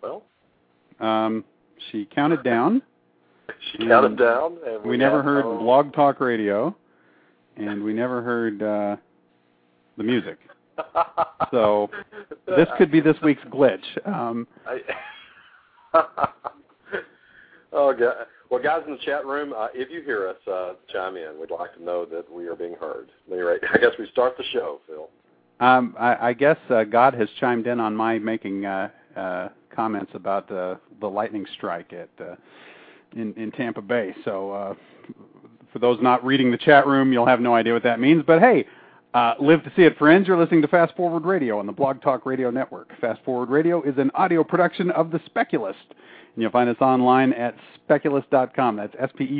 Well, she counted down. She counted down. And we never heard Blog Talk Radio, and we never heard the music. So this could be this week's glitch. Oh, God. Well, guys in the chat room, if you hear us chime in, we'd like to know that we are being heard. At any rate, I guess we start the show, Phil. I guess God has chimed in on my making comments about the lightning strike in Tampa Bay. So for those not reading the chat room, you'll have no idea what that means. But hey, live to see it, friends. You're listening to Fast Forward Radio on the Blog Talk Radio Network. Fast Forward Radio is an audio production of The Speculist. And you'll find us online at speculist.com. That's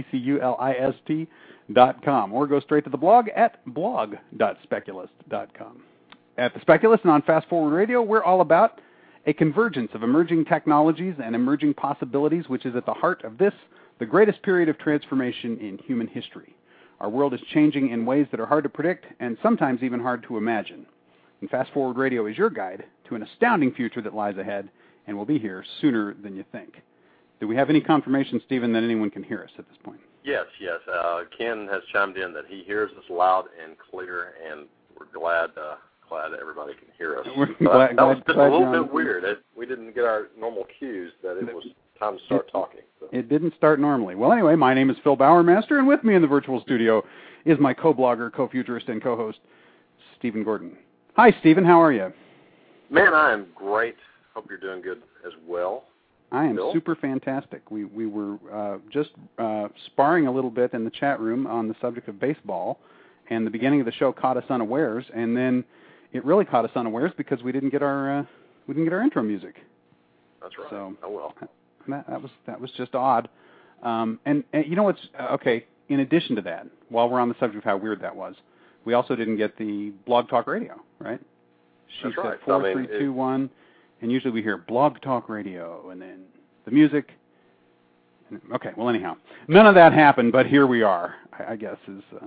SPECULIST.com. Or go straight to the blog at blog.speculist.com. At The Speculist and on Fast Forward Radio, we're all about a convergence of emerging technologies and emerging possibilities, which is at the heart of this, the greatest period of transformation in human history. Our world is changing in ways that are hard to predict and sometimes even hard to imagine. And Fast Forward Radio is your guide to an astounding future that lies ahead and will be here sooner than you think. Do we have any confirmation, Stephen, that anyone can hear us at this point? Yes. Ken has chimed in that he hears us loud and clear, and we're glad everybody can hear us. We're glad, that was just a little bit weird. weird. We didn't get our normal cues that it was time to start talking. So. It didn't start normally. Well, anyway, my name is Phil Bowermaster, and with me in the virtual studio is my co-blogger, co-futurist, and co-host, Stephen Gordon. Hi, Stephen. How are you? Man, I am great. Hope you're doing good as well. I am Bill? super fantastic. We were just sparring a little bit in the chat room on the subject of baseball, and the beginning of the show caught us unawares, and then it really caught us unawares because we didn't get our intro music. That's right. So, oh well. That was just odd. And you know what's okay? In addition to that, while we're on the subject of how weird that was, we also didn't get the Blog Talk Radio, right? She That's said right. 4, 3, 2, 1. And usually we hear Blog Talk Radio and then the music. Okay, well, anyhow. None of that happened, but here we are, I guess.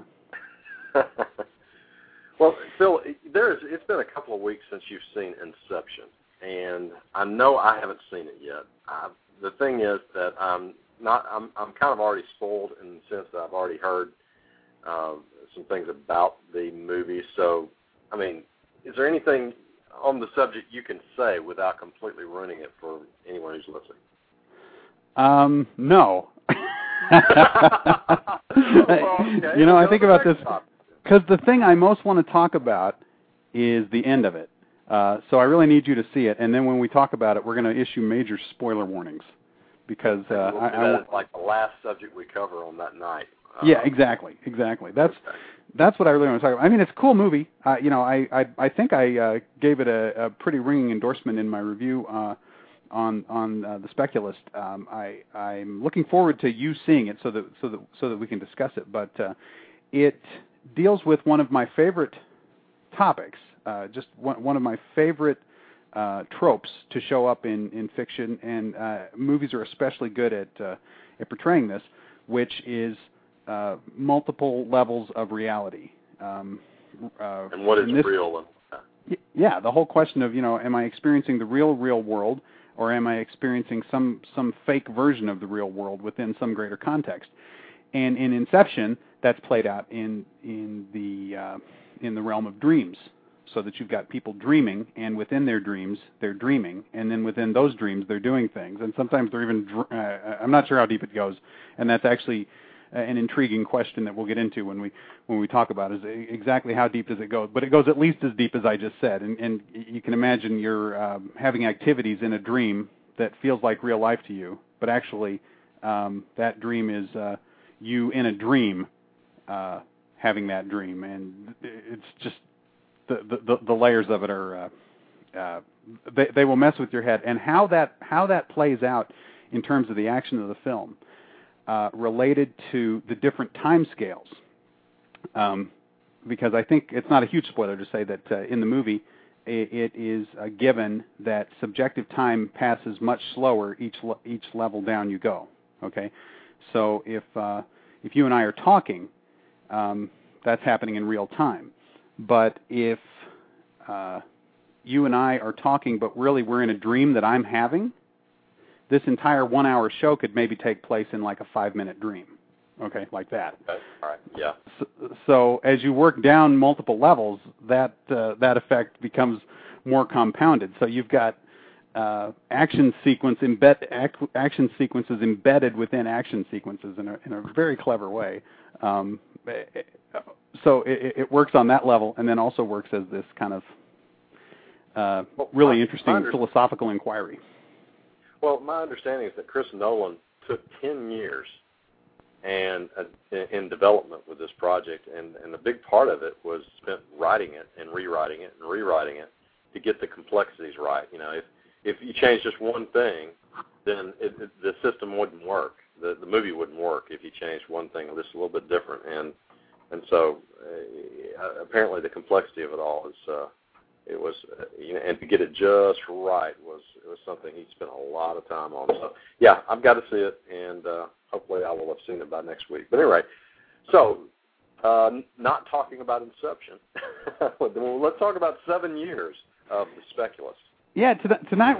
Well, Phil, it's been a couple of weeks since you've seen Inception, and I know I haven't seen it yet. The thing is that I'm kind of already spoiled in the sense that I've already heard some things about the movie. So, I mean, is there anything on the subject you can say without completely ruining it for anyone who's listening? No. Well, okay. You know, I think about this because the thing I most want to talk about is the end of it. So I really need you to see it, and then when we talk about it, we're going to issue major spoiler warnings because it's like the last subject we cover on that night. Yeah, exactly. That's what I really want to talk about. I mean, it's a cool movie. I think I gave it a pretty ringing endorsement in my review on The Speculist. I'm looking forward to you seeing it so that we can discuss it. But it deals with one of my favorite topics, just one of my favorite tropes to show up in fiction, and movies are especially good at portraying this, which is multiple levels of reality. And what is real? Yeah, the whole question of, am I experiencing the real world, or am I experiencing some fake version of the real world within some greater context? And in Inception, that's played out in the realm of dreams, so that you've got people dreaming, and within their dreams, they're dreaming, and then within those dreams, they're doing things, and sometimes they're even, I'm not sure how deep it goes, and that's actually an intriguing question that we'll get into when we talk about it, is exactly how deep does it go. But it goes at least as deep as I just said, and you can imagine you're having activities in a dream that feels like real life to you, but actually that dream is you in a dream having that dream, and it's just the layers of it are they will mess with your head, and how that plays out in terms of the action of the film. Related to the different time scales, because I think it's not a huge spoiler to say that in the movie it is given that subjective time passes much slower each level down you go. Okay, so if you and I are talking, that's happening in real time. But if you and I are talking, but really we're in a dream that I'm having, this entire 1 hour show could maybe take place in like a 5-minute dream. Okay, like that. Okay. All right. Yeah. So as you work down multiple levels, that effect becomes more compounded. So you've got action sequences embedded within action sequences in a very clever way. So it works on that level, and then also works as this kind of really interesting philosophical inquiry. Well, my understanding is that Chris Nolan took 10 years and in development with this project, and a big part of it was spent writing it and rewriting it and rewriting it to get the complexities right. You know, if you change just one thing, then the system wouldn't work. The movie wouldn't work if you changed one thing just a little bit different. And so apparently the complexity of it all is and to get it just right was something he spent a lot of time on. So yeah, I've got to see it, and hopefully I will have seen it by next week. But anyway, so not talking about Inception, let's talk about 7 years of The Speculist. Yeah, tonight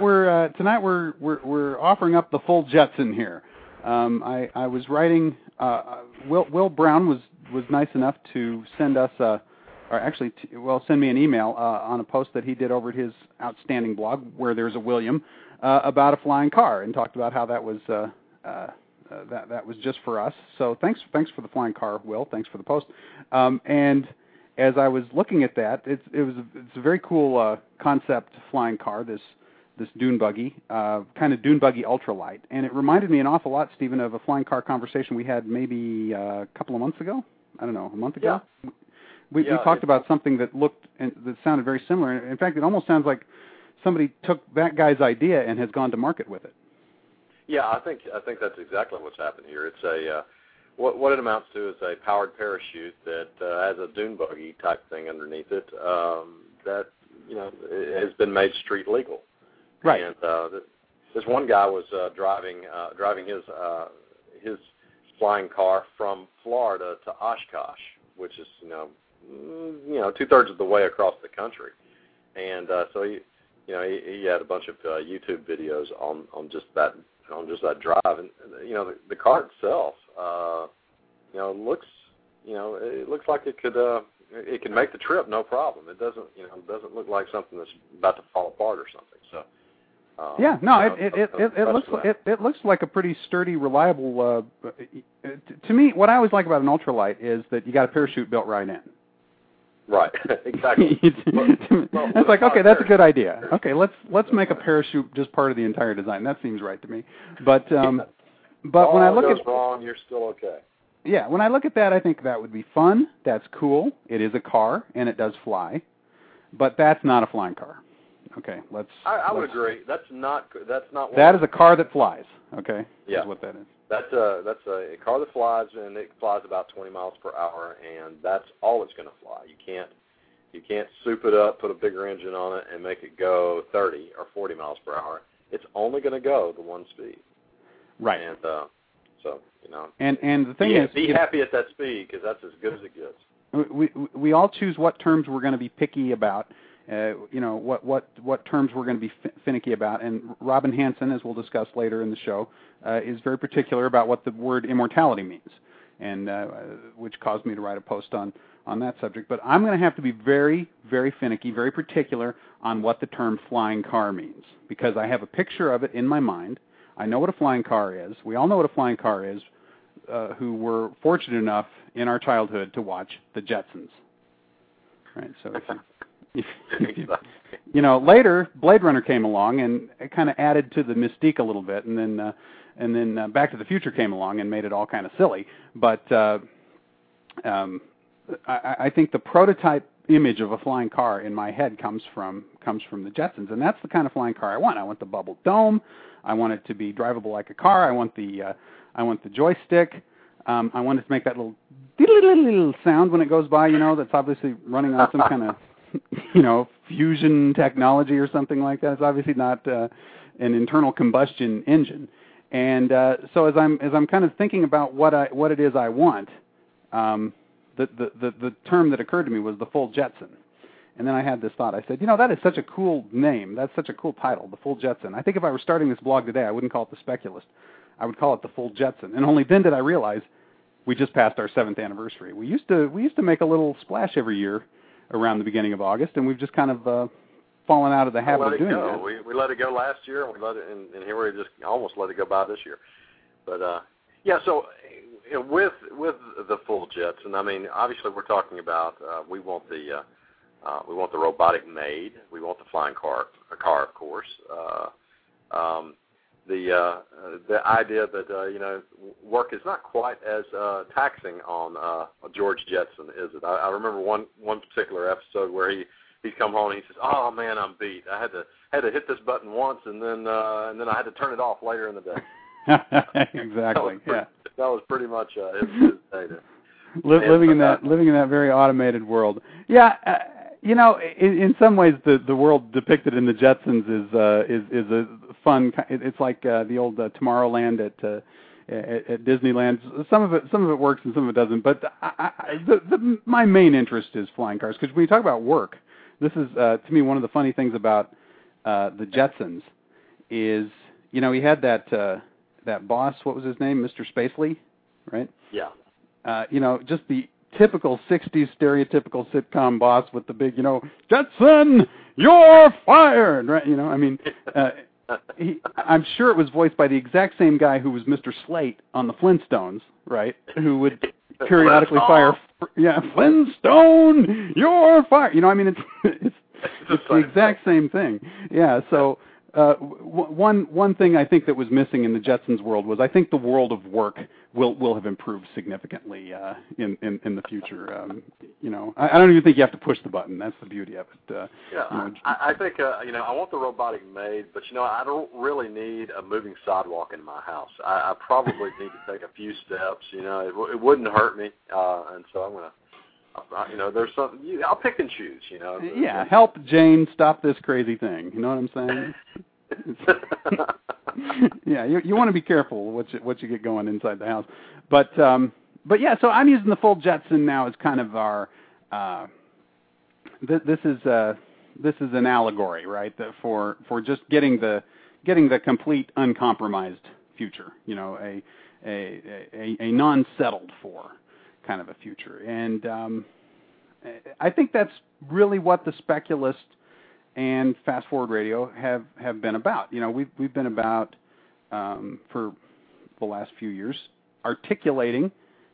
we're offering up the full Jetson here. I was writing. Will Brown was nice enough to send us send me an email on a post that he did over at his outstanding blog, Where There's a William, about a flying car, and talked about how that was that was just for us. So thanks for the flying car, Will. Thanks for the post. And as I was looking at that, it's a very cool concept flying car. This dune buggy, kind of dune buggy ultralight, and it reminded me an awful lot, Stephen, of a flying car conversation we had maybe a couple of months ago. I don't know, a month ago. Yeah. We talked about something that that sounded very similar. In fact, it almost sounds like somebody took that guy's idea and has gone to market with it. Yeah, I think that's exactly what's happened here. It's what it amounts to is a powered parachute that has a dune buggy type thing underneath it that it has been made street legal. Right. And this one guy was driving his flying car from Florida to Oshkosh, which is 2/3 of the way across the country, and so he had a bunch of YouTube videos on just that drive, and the car itself looks like it could make the trip no problem. It doesn't look like something that's about to fall apart or something. So it looks like a pretty sturdy, reliable. To me, what I always like about an ultralight is that you got a parachute built right in. Right, exactly. It's like, okay, that's a good idea. Okay, let's make a parachute just part of the entire design. That seems right to me. But when I look at wrong, you're still okay. Yeah, when I look at that, I think that would be fun. That's cool. It is a car and it does fly, but that's not a flying car. Okay, I would agree. That's not. That is a car that flies. Okay. Yeah. Is what that is. That's a car that flies, and it flies about 20 miles per hour, and that's all it's going to fly. You can't soup it up, put a bigger engine on it, and make it go 30 or 40 miles per hour. It's only going to go the one speed. Right. And so And the thing is, be happy at that speed, because that's as good as it gets. We all choose what terms we're going to be picky about. What terms we're going to be finicky about, and Robin Hanson, as we'll discuss later in the show, is very particular about what the word immortality means, and which caused me to write a post on that subject. But I'm going to have to be very, very finicky, very particular on what the term flying car means, because I have a picture of it in my mind. I know what a flying car is. We all know what a flying car is, who were fortunate enough in our childhood to watch the Jetsons. Right, so later Blade Runner came along and it kind of added to the mystique a little bit, and then Back to the Future came along and made it all kind of silly. But I think the prototype image of a flying car in my head comes from the Jetsons, and that's the kind of flying car I want. I want the bubble dome. I want it to be drivable like a car. I want the joystick. I want it to make that little sound when it goes by. That's obviously running on some kind of fusion technology or something like that. It's obviously not an internal combustion engine. And so as I'm kind of thinking about what it is I want, the term that occurred to me was the full Jetson. And then I had this thought. I said, that is such a cool name. That's such a cool title, The Full Jetson. I think if I were starting this blog today, I wouldn't call it The Speculist. I would call it The Full Jetson. And only then did I realize we just passed our 7th anniversary. We used to make a little splash every year around the beginning of August, and we've just kind of fallen out of the habit of doing that. We let it go last year, and we let it, and here we just almost let it go by this year. But so with the Full Jetson, I mean, obviously we're talking about we want the robotic maid, we want the flying car, of course. The idea that work is not quite as taxing on George Jetson, is it? I remember one particular episode where he'd come home and he says, "Oh man, I'm beat. I had to hit this button once, and then I had to turn it off later in the day." Exactly. That was pretty much his day. Living in that very automated world. Yeah. In some ways, the world depicted in the Jetsons is a fun. It's like the old Tomorrowland at Disneyland. Some of it works and some of it doesn't. But my main interest is flying cars, because when you talk about work, this is to me one of the funny things about the Jetsons is he had that boss. What was his name? Mr. Spacely, right? Yeah. Just the typical 60s stereotypical sitcom boss with the big, Jetson, you're fired, right? I'm sure it was voiced by the exact same guy who was Mr. Slate on the Flintstones, right? Who would periodically fire, Flintstone, you're fired. It's the exact same thing. Yeah, so one thing I think that was missing in the Jetsons world was I think the world of work will have improved significantly in the future. I don't even think you have to push the button. That's the beauty of it. I think I want the robotic maid, but I don't really need a moving sidewalk in my house. I probably need to take a few steps. It wouldn't hurt me, and so I'm gonna. There's something I'll pick and choose. Yeah, help Jane stop this crazy thing. You know what I'm saying? Yeah, you want to be careful what you get going inside the house, but yeah. So I'm using the Full Jetson now as kind of our. This is an allegory, right? For just getting the complete uncompromised future. A non-settled for kind of a future, and I think that's really what the Speculist and Fast Forward Radio have been about. We've been about for the last few years articulating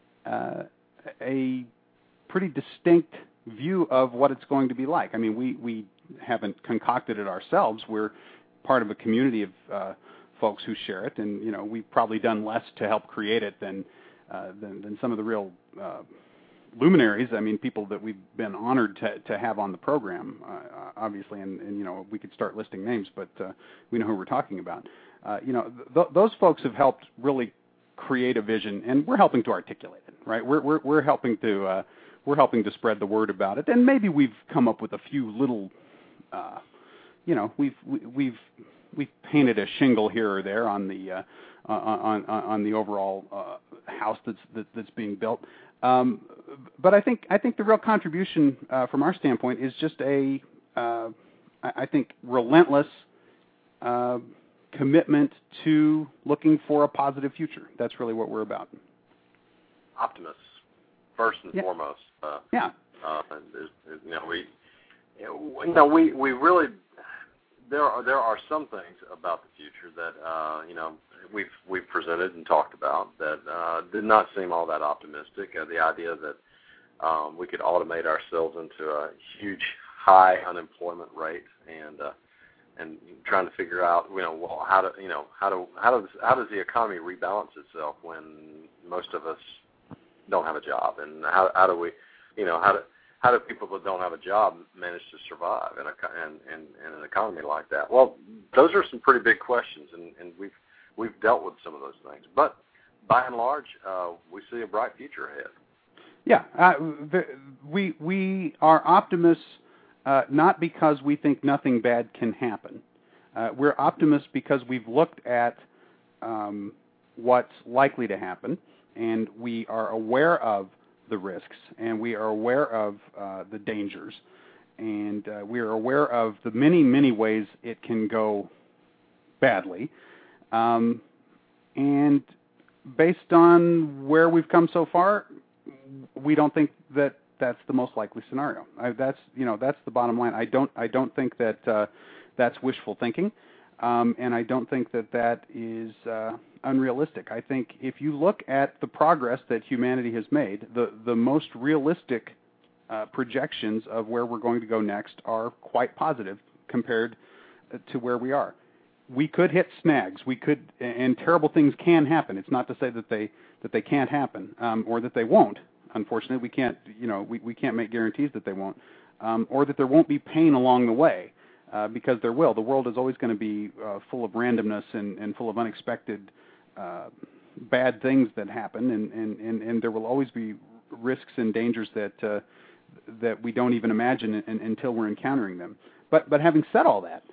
a pretty distinct view of what it's going to be like. I mean, we haven't concocted it ourselves. We're part of a community of folks who share it, and we've probably done less to help create it than some of the real luminaries. I mean, people that we've been honored to have on the program, obviously, and we could start listing names, but we know who we're talking about. Those folks have helped really create a vision, and we're helping to articulate it. Right? We're helping to spread the word about it, and maybe we've come up with a few little, we've painted a shingle here or there on the overall house that's being built. But I think the real contribution from our standpoint is just I think relentless commitment to looking for a positive future. That's really what we're about. Optimists, first and foremost. We really there are some things about the future that we've presented and talked about that did not seem all that optimistic. The idea that we could automate ourselves into a huge high unemployment rate and trying to figure out how does the economy rebalance itself when most of us don't have a job, and how do people that don't have a job manage to survive in an economy like that? Well, those are some pretty big questions, and we've dealt with some of those things. But by and large, we see a bright future ahead. Yeah, we are optimists, not because we think nothing bad can happen. We're optimists because we've looked at what's likely to happen, and we are aware of the risks, and we are aware of the dangers, and we are aware of the many, many ways it can go badly. And based on where we've come so far, we don't think that that's the most likely scenario. That's the bottom line. I don't think that that's wishful thinking, and I don't think that that is unrealistic. I think if you look at the progress that humanity has made, the most realistic projections of where we're going to go next are quite positive compared to where we are. We could hit snags. We could, and terrible things can happen. It's not to say that they can't happen, or that they won't. Unfortunately, we can't, we can't make guarantees that they won't, or that there won't be pain along the way, because there will. The world is always going to be full of randomness and full of unexpected bad things that happen, and there will always be risks and dangers that we don't even imagine until we're encountering them. But having said all that,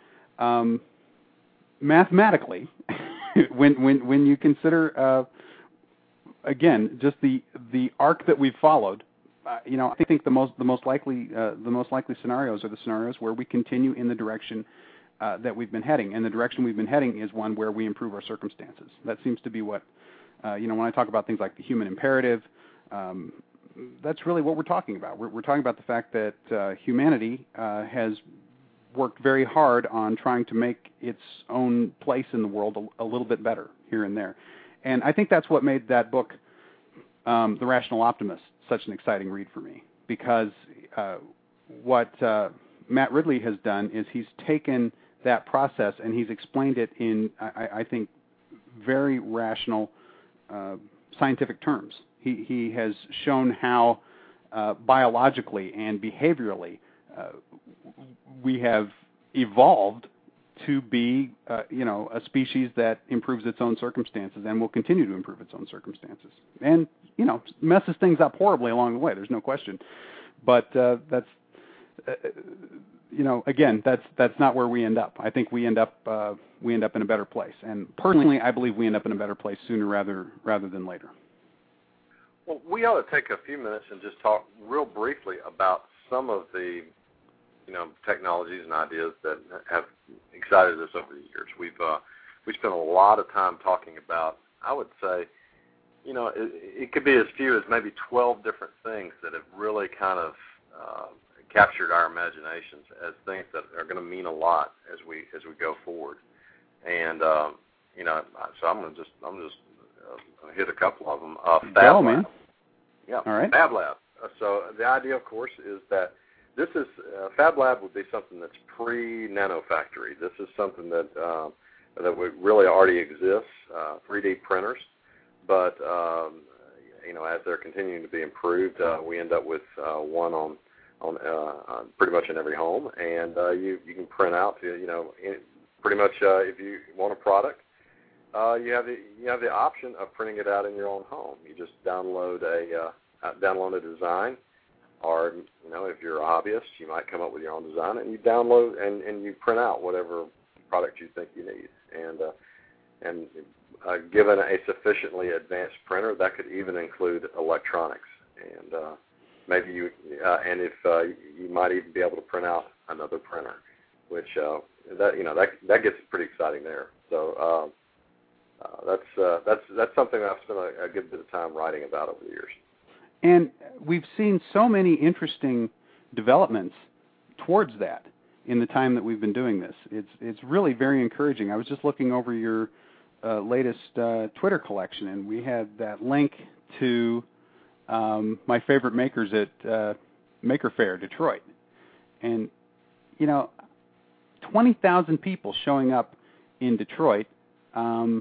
mathematically, when you consider again just the arc that we've followed, I think the most likely scenarios are the scenarios where we continue in the direction that we've been heading, and the direction we've been heading is one where we improve our circumstances. That seems to be what when I talk about things like the human imperative. That's really what we're talking about. We're talking about the fact that humanity has worked very hard on trying to make its own place in the world a little bit better here and there. And I think that's what made that book, The Rational Optimist, such an exciting read for me, because what Matt Ridley has done is he's taken that process and he's explained it in, I think, very rational scientific terms. He has shown how biologically and behaviorally we have evolved to be, a species that improves its own circumstances and will continue to improve its own circumstances. And, messes things up horribly along the way, there's no question. But that's, again, that's not where we end up. I think we end up in a better place. And personally, I believe we end up in a better place sooner rather than later. Well, we ought to take a few minutes and just talk real briefly about some of the technologies and ideas that have excited us over the years. We spent a lot of time talking about, I would say, it could be as few as maybe 12 different things that have really kind of captured our imaginations as things that are going to mean a lot as we go forward. And so I'm going to just hit a couple of them. Fab Lab. Yeah. All right. Fab Lab. So the idea, of course, is that this is Fab Lab would be something that's pre-nanofactory. This is something that really already exists, 3D printers. But as they're continuing to be improved, we end up with one on pretty much in every home, and you can print out pretty much if you want a product, you have the option of printing it out in your own home. You just download a design. Or, if you're a hobbyist, you might come up with your own design, and you download and you print out whatever product you think you need. And given a sufficiently advanced printer, that could even include electronics. And maybe you might even be able to print out another printer, which that gets pretty exciting there. So that's something that I've spent a good bit of time writing about over the years. And we've seen so many interesting developments towards that in the time that we've been doing this. It's really very encouraging. I was just looking over your latest Twitter collection, and we had that link to my favorite makers at Maker Faire, Detroit. And, 20,000 people showing up in Detroit, a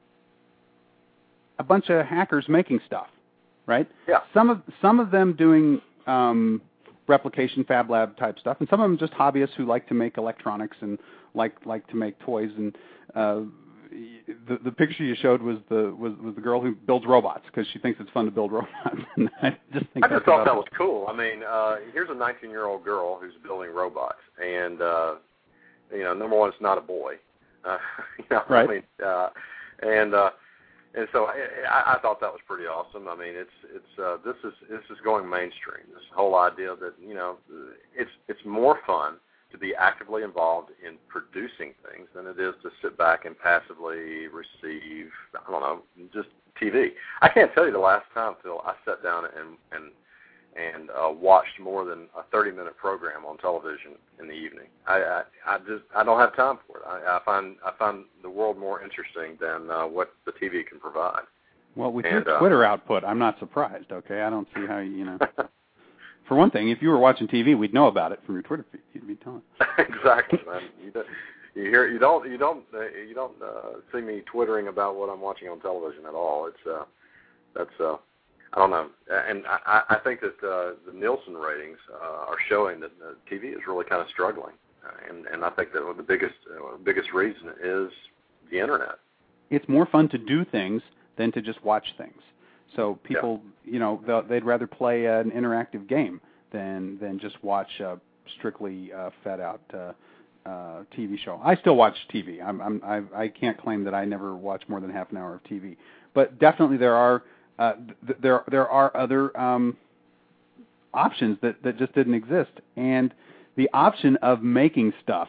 bunch of hackers making stuff. Right? Yeah. Some of them doing replication Fab Lab type stuff, and some of them just hobbyists who like to make electronics and like to make toys. And the picture you showed was the girl who builds robots because she thinks it's fun to build robots. And I just thought that was cool. I mean, here's a 19-year-old girl who's building robots, and number one, it's not a boy. Right. I mean, And so I thought that was pretty awesome. I mean, this is going mainstream. This whole idea that it's more fun to be actively involved in producing things than it is to sit back and passively receive, I don't know, just TV. I can't tell you the last time, Phil, I sat down and watched more than a 30-minute program on television in the evening. I don't have time for it. I find the world more interesting than what the TV can provide. Well, with your Twitter output, I'm not surprised. Okay, I don't see how For one thing, if you were watching TV, we'd know about it from your Twitter feed. You'd be telling us. Exactly, man. You don't see me twittering about what I'm watching on television at all. That's I don't know, and I think that the Nielsen ratings are showing that TV is really kind of struggling, and I think that the biggest reason is the internet. It's more fun to do things than to just watch things. So people, they'd rather play an interactive game than just watch a strictly fed out TV show. I still watch TV. I can't claim that I never watch more than half an hour of TV, but definitely there are other options that just didn't exist, and the option of making stuff,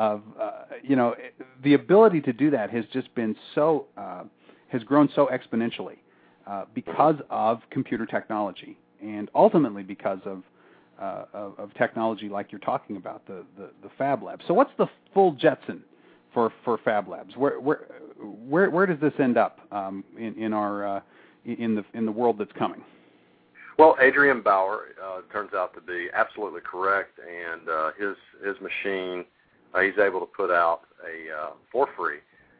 the ability to do that has just been has grown so exponentially because of computer technology, and ultimately because of technology like you're talking about, the Fab Labs. So what's the full Jetson for Fab Labs? Where does this end up in the world that's coming? Well, Adrian Bauer turns out to be absolutely correct, and his machine, he's able to put out for free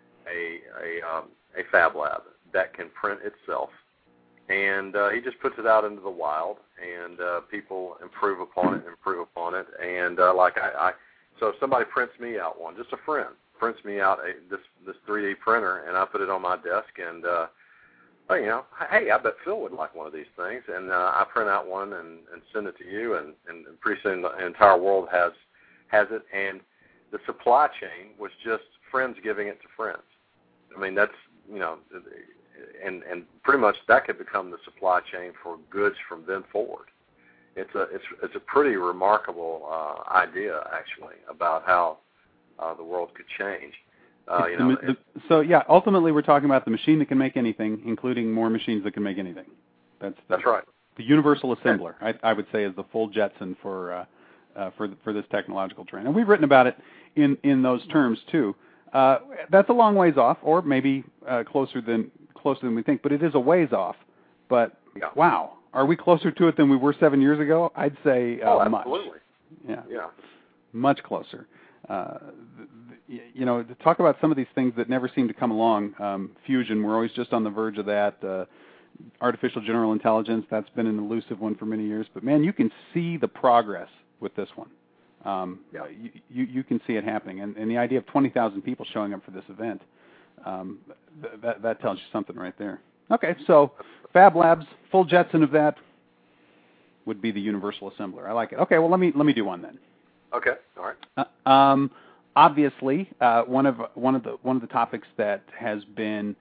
a Fab Lab that can print itself, and he just puts it out into the wild, and people improve upon it, and so if somebody prints me out one, just a friend prints me out this 3D printer, and I put it on my desk, and hey, I bet Phil would like one of these things, and I print out one and send it to you, and pretty soon the entire world has it, and the supply chain was just friends giving it to friends. I mean, that's and pretty much that could become the supply chain for goods from then forward. It's a pretty remarkable idea, actually, about how the world could change. Ultimately we're talking about the machine that can make anything, including more machines that can make anything. That's right. The universal assembler, I would say, is the full Jetson for this technological trend, and we've written about it in those terms too. That's a long ways off, or maybe closer than we think, but it is a ways off. But wow, are we closer to it than we were 7 years ago? I'd say much. Absolutely. Yeah, much closer. To talk about some of these things that never seem to come along. Fusion, we're always just on the verge of that. Artificial general intelligence, that's been an elusive one for many years. But man, you can see the progress with this one. You can see it happening, and the idea of 20,000 people showing up for this event, that tells you something right there. Okay, so Fab Labs, full Jetson of that would be the universal assembler. I like it. Okay, well let me do one then. Okay, all right. Obviously, one of the topics that has been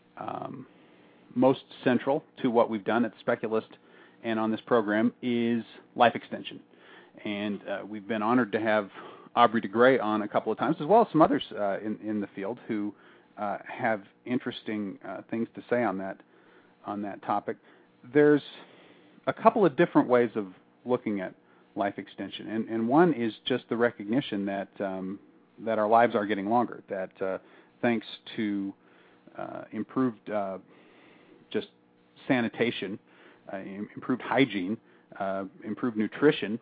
most central to what we've done at Speculist and on this program is life extension, and we've been honored to have Aubrey de Grey on a couple of times, as well as some others in the field who have interesting things to say on that topic. There's a couple of different ways of looking at life extension, and one is just the recognition that our lives are getting longer, that thanks to improved just sanitation, improved hygiene, improved nutrition,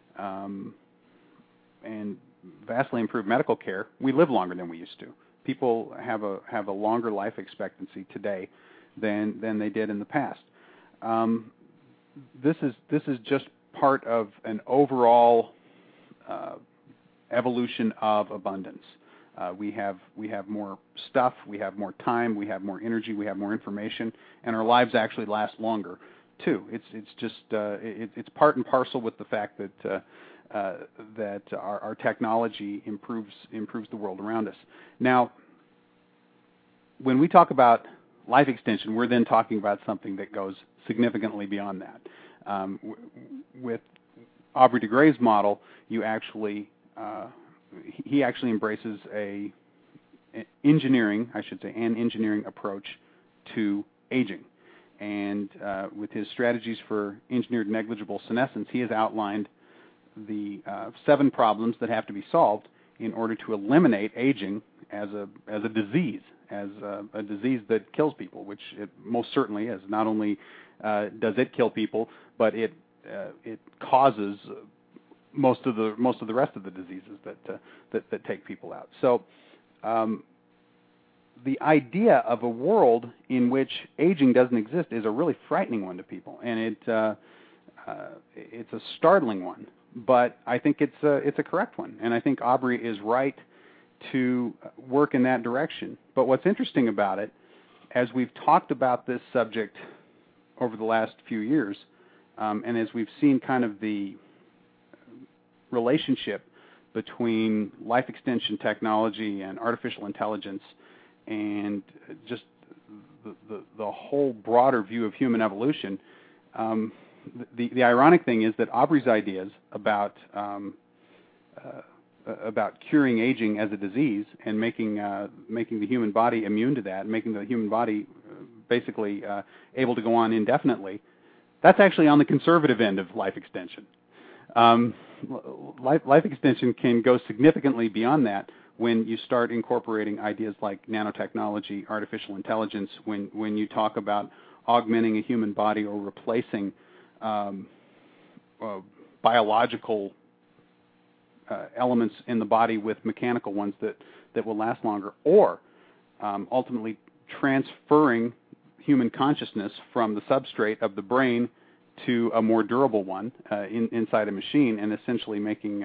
and vastly improved medical care, we live longer than we used to. People have a longer life expectancy today than they did in the past. This is just part of an overall evolution of abundance. We have more stuff, we have more time, we have more energy, we have more information, and our lives actually last longer too. It's just it's part and parcel with the fact that our technology improves the world around us. Now, when we talk about life extension, we're then talking about something that goes significantly beyond that. With Aubrey de Grey's model, he actually embraces an engineering approach to aging. And with his strategies for engineered negligible senescence, he has outlined the 7 problems that have to be solved in order to eliminate aging as a disease, as a disease that kills people, which it most certainly is. Not only does it kill people, but it causes most of the rest of the diseases that take people out. So the idea of a world in which aging doesn't exist is a really frightening one to people, and it's a startling one. But I think it's a correct one, and I think Aubrey is right to work in that direction. But what's interesting about it, as we've talked about this subject over the last few years, and as we've seen kind of the relationship between life extension technology and artificial intelligence and just the whole broader view of human evolution, the ironic thing is that Aubrey's ideas about curing aging as a disease and making the human body immune to that, and making the human body basically able to go on indefinitely, that's actually on the conservative end of life extension. Life extension can go significantly beyond that when you start incorporating ideas like nanotechnology, artificial intelligence, when you talk about augmenting a human body or replacing biological elements in the body with mechanical ones that will last longer, or ultimately transferring human consciousness from the substrate of the brain to a more durable one inside a machine, and essentially making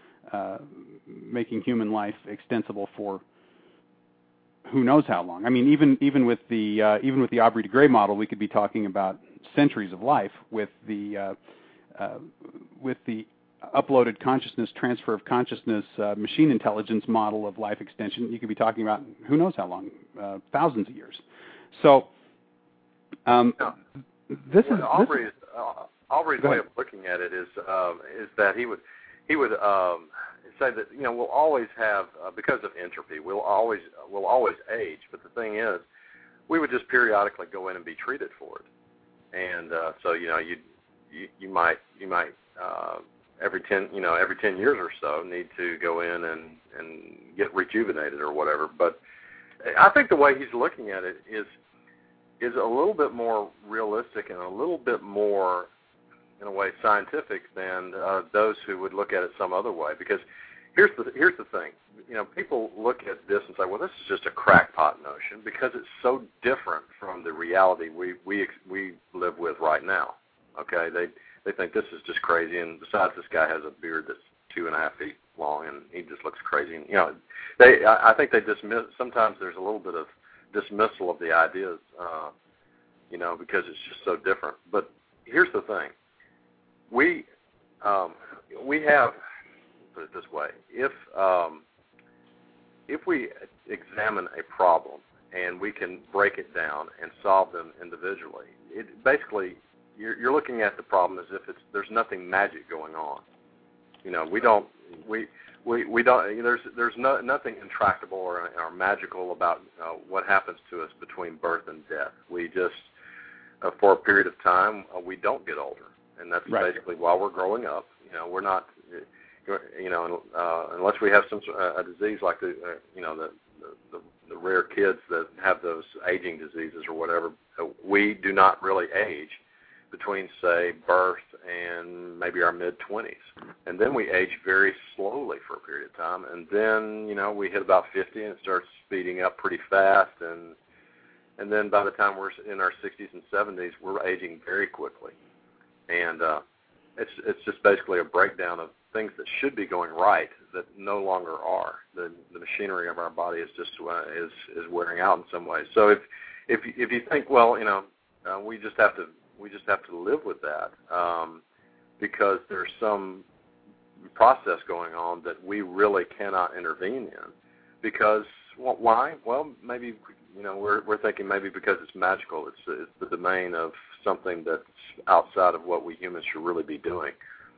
human life extensible for who knows how long. I mean, even with the Aubrey de Grey model, we could be talking about centuries of life. With the uploaded consciousness, transfer of consciousness, machine intelligence model of life extension, you could be talking about who knows how long, thousands of years. So Aubrey's way of looking at it is that he would say that we'll always have because of entropy we'll always age, but the thing is we would just periodically go in and be treated for it, and so you might every 10 years or so need to go in and get rejuvenated or whatever. But I think the way he's looking at it is a little bit more realistic and a little bit more, in a way, scientific than those who would look at it some other way. Because here's the thing, people look at this and say, well, this is just a crackpot notion because it's so different from the reality we live with right now. Okay, they think this is just crazy, and besides, this guy has a beard that's 2.5 feet long, and he just looks crazy. And, I think they dismiss. Sometimes there's a little bit of dismissal of the ideas, because it's just so different. But here's the thing: we have, put it this way, if we examine a problem and we can break it down and solve them individually, it basically you're looking at the problem as if there's nothing magic going on. We don't. There's nothing intractable or magical about what happens to us between birth and death. We just, for a period of time, we don't get older, and that's right. Basically while we're growing up. We're not. Unless we have a disease like the rare kids that have those aging diseases or whatever, we do not really age between, say, birth and maybe our mid-20s. And then we age very slowly for a period of time. And then, we hit about 50 and it starts speeding up pretty fast. And then by the time we're in our 60s and 70s, we're aging very quickly. And it's just basically a breakdown of things that should be going right that no longer are. The machinery of our body is just is wearing out in some ways. So if you think, well, we just have to live with that because there's some process going on that we really cannot intervene in. Because why? Well, maybe we're thinking maybe because it's magical, it's the domain of something that's outside of what we humans should really be doing.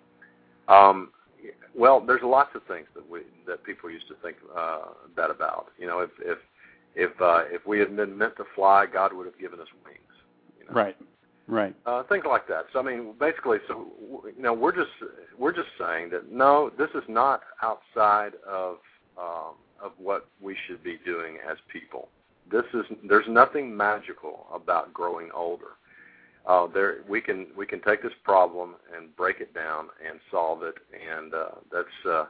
Well, there's lots of things that people used to think that about. If we had been meant to fly, God would have given us wings. Right. Things like that. So I mean, basically, we're just saying that no, this is not outside of what we should be doing as people. There's nothing magical about growing older. We can take this problem and break it down and solve it, and that's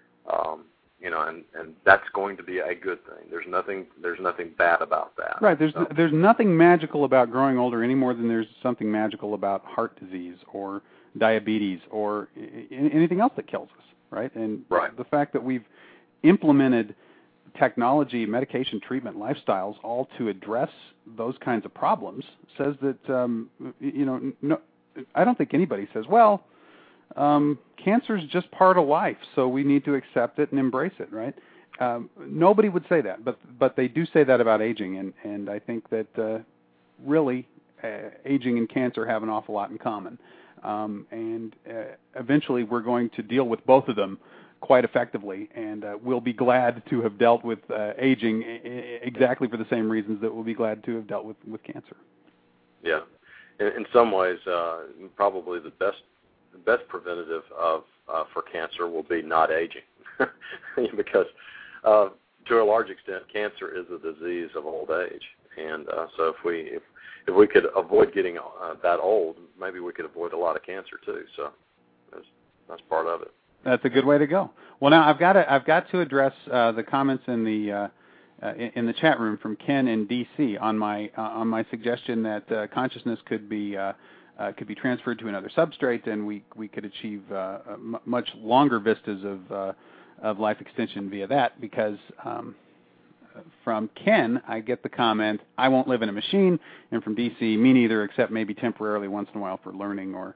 and that's going to be a good thing. There's nothing bad about that. Right. There's nothing magical about growing older any more than there's something magical about heart disease or diabetes or anything else that kills us. Right. And the fact that we've implemented technology, medication, treatment, lifestyles, all to address those kinds of problems says that no, I don't think anybody says, well, cancer is just part of life, so we need to accept it and embrace it, right? Nobody would say that, but they do say that about aging, and I think that really aging and cancer have an awful lot in common, and eventually we're going to deal with both of them quite effectively, and we'll be glad to have dealt with aging exactly for the same reasons that we'll be glad to have dealt with cancer. Yeah, in some ways, probably the best preventative for cancer will be not aging, because to a large extent, cancer is a disease of old age, and so if we could avoid getting that old, maybe we could avoid a lot of cancer too. So that's part of it. That's a good way to go. Well, now I've got to address the comments in the chat room from Ken in D.C. on my suggestion that consciousness could be transferred to another substrate, and we could achieve much longer vistas of life extension via that. Because from Ken, I get the comment, "I won't live in a machine," and from D.C., me neither, except maybe temporarily once in a while for learning or.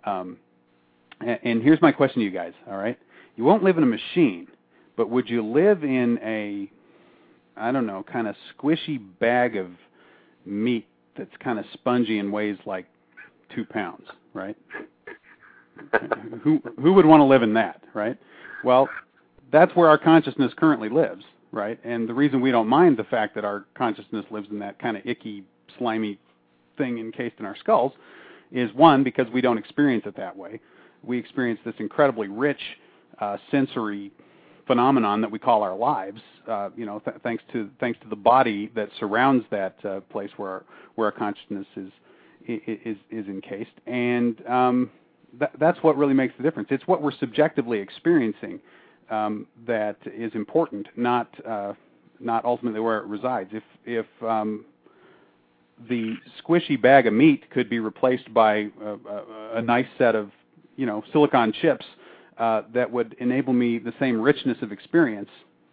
And here's my question to you guys, all right? You won't live in a machine, but would you live in a, I don't know, kind of squishy bag of meat that's kind of spongy and weighs like 2 pounds, right? Who would want to live in that, right? Well, that's where our consciousness currently lives, right? And the reason we don't mind the fact that our consciousness lives in that kind of icky, slimy thing encased in our skulls is, one, because we don't experience it that way. We experience this incredibly rich sensory phenomenon that we call our lives. Thanks to the body that surrounds that place where our consciousness is encased, and that's what really makes the difference. It's what we're subjectively experiencing that is important, not ultimately where it resides. If the squishy bag of meat could be replaced by a nice set of silicon chips that would enable me the same richness of experience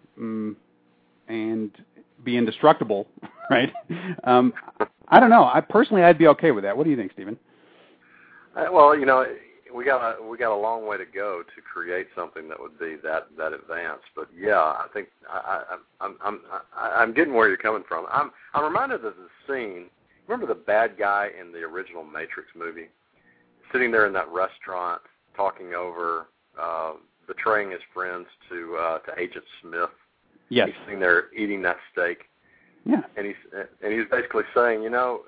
and be indestructible, right? I don't know. I'd be okay with that. What do you think, Stephen? Well, we got a long way to go to create something that would be that advanced. But yeah, I think I'm getting where you're coming from. I'm reminded of the scene. Remember the bad guy in the original Matrix movie? Sitting there in that restaurant, talking over, betraying his friends to Agent Smith. Yes. He's sitting there eating that steak. Yeah. And he's basically saying,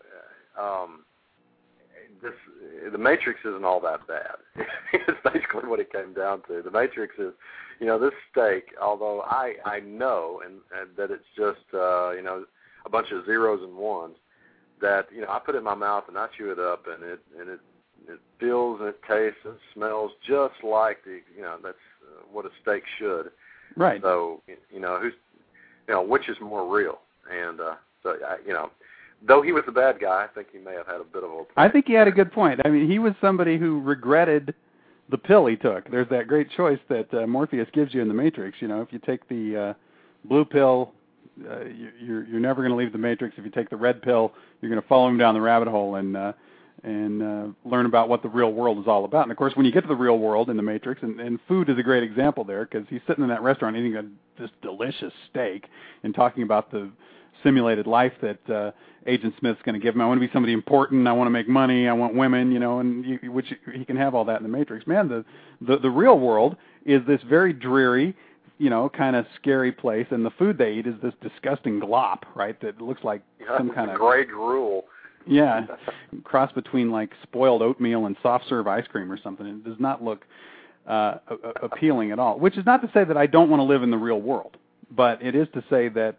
the Matrix isn't all that bad. It's basically what it came down to. The Matrix is, this steak, although I know and that it's just a bunch of zeros and ones, that I put it in my mouth and I chew it up and it feels and it tastes and smells just like that's what a steak should. Right. So which is more real? And though he was the bad guy, I think he may have had a bit of a. I think he had a good point. I mean, he was somebody who regretted the pill he took. There's that great choice that Morpheus gives you in the Matrix. If you take the blue pill, you're never going to leave the Matrix. If you take the red pill, you're going to follow him down the rabbit hole and learn about what the real world is all about. And of course, when you get to the real world in the Matrix, and food is a great example there, because he's sitting in that restaurant eating this delicious steak and talking about the simulated life that Agent Smith's going to give him. I want to be somebody important. I want to make money. I want women, and which he can have all that in the Matrix. Man, the real world is this very dreary, kind of scary place, and the food they eat is this disgusting glop, right? That looks like some kind of gray drool. Yeah, cross between like spoiled oatmeal and soft serve ice cream or something. It does not look appealing at all. Which is not to say that I don't want to live in the real world, but it is to say that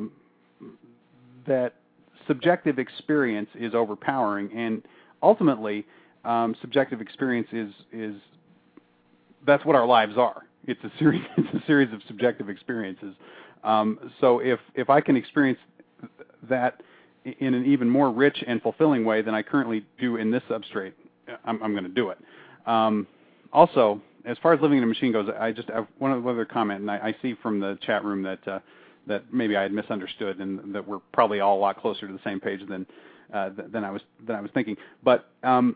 that subjective experience is overpowering, and ultimately, subjective experience is that's what our lives are. It's a series of subjective experiences. So if I can experience that in an even more rich and fulfilling way than I currently do in this substrate, I'm going to do it. Also, as far as living in a machine goes, I just have one other comment, and I see from the chat room that maybe I had misunderstood, and that we're probably all a lot closer to the same page than I was thinking. But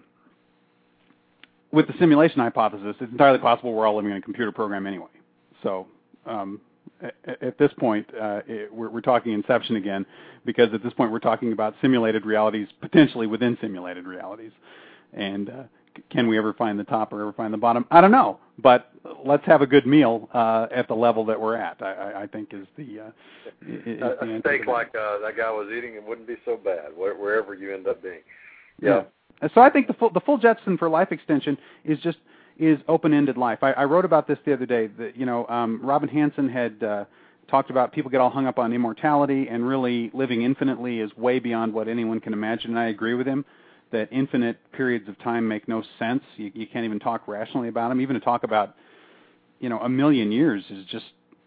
with the simulation hypothesis, it's entirely possible we're all living in a computer program anyway. So at this point, we're talking Inception again, because at this point we're talking about simulated realities potentially within simulated realities. And can we ever find the top or ever find the bottom? I don't know, but let's have a good meal at the level that we're at. I think is the a steak like that guy was eating, it wouldn't be so bad wherever you end up being. Yeah. So I think the full Jetson for life extension is open-ended life. I wrote about this the other day. That Robin Hanson had talked about people get all hung up on immortality, and really living infinitely is way beyond what anyone can imagine. And I agree with him that infinite periods of time make no sense. You can't even talk rationally about them. Even to talk about a million years is just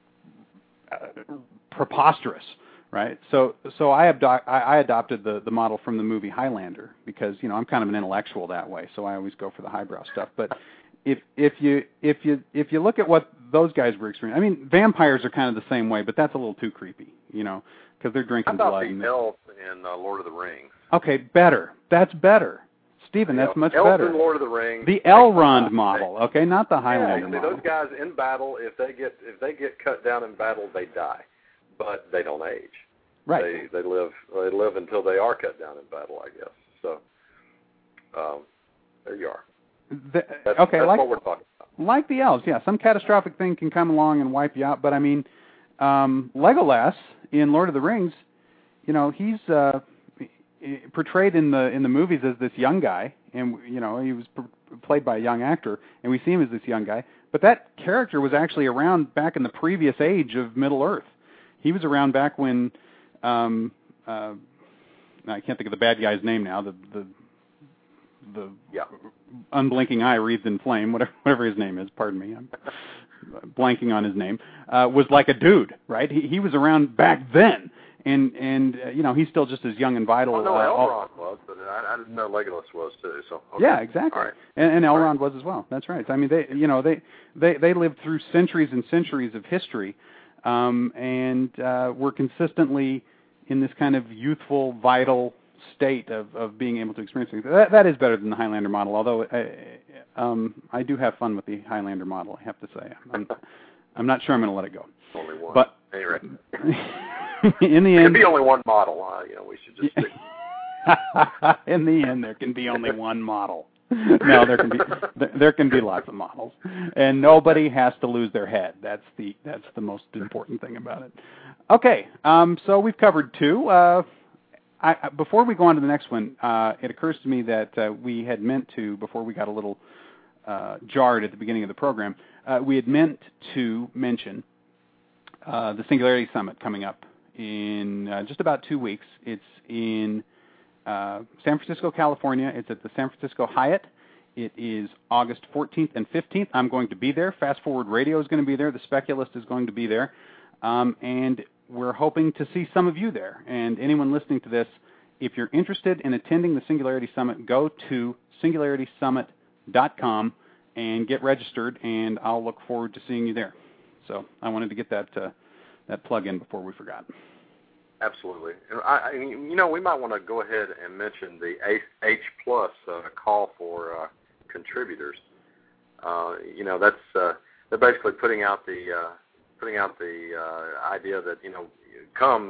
preposterous. Right, so I adopted the model from the movie Highlander, because I'm kind of an intellectual that way, so I always go for the highbrow stuff. But if you look at what those guys were experiencing, I mean, vampires are kind of the same way, but that's a little too creepy, because they're drinking blood. How about the elves in Lord of the Rings? Okay, better. That's better. Stephen, that's much better. In Lord of the Rings. The Elrond model, okay, not the Highlander model. Those guys in battle, if they get cut down in battle, they die, but they don't age. Right. They live until they are cut down in battle, I guess. So there you are. That's what we're talking about. Like the elves, yeah. Some catastrophic thing can come along and wipe you out, but I mean, Legolas in Lord of the Rings, he's portrayed in the movies as this young guy, and he was played by a young actor, and we see him as this young guy. But that character was actually around back in the previous age of Middle Earth. He was around back when. I can't think of the bad guy's name now. The unblinking eye wreathed in flame, whatever his name is. Pardon me, I'm blanking on his name. Was like a dude, right? He was around back then, and he's still just as young and vital. Well, no, Elrond was, but I didn't know Legolas was too. So okay. Yeah, exactly. All right. And Elrond was as well. That's right. I mean, they lived through centuries and centuries of history, and were consistently in this kind of youthful, vital state of being able to experience things. That is better than the Highlander model, although I do have fun with the Highlander model, I have to say. I'm not sure I'm going to let it go. Only one. But anyway. In the end... There can be only one model. We should just stick. In the end, there can be only one model. No, there can be lots of models, and nobody has to lose their head. That's the most important thing about it. Okay, so we've covered two. Before we go on to the next one, it occurs to me that we had meant to, before we got a little jarred at the beginning of the program, we had meant to mention the Singularity Summit coming up in just about 2 weeks. It's in San Francisco, California. It's at the San Francisco Hyatt. It is August 14th and 15th. I'm going to be there. Fast Forward Radio is going to be there. The Speculist is going to be there. And we're hoping to see some of you there. And anyone listening to this, if you're interested in attending the Singularity Summit, go to singularitysummit.com and get registered, and I'll look forward to seeing you there. So I wanted to get that plug in before we forgot. Absolutely. And we might want to go ahead and mention the H+ call for contributors. That's they're basically putting out the putting out the idea that come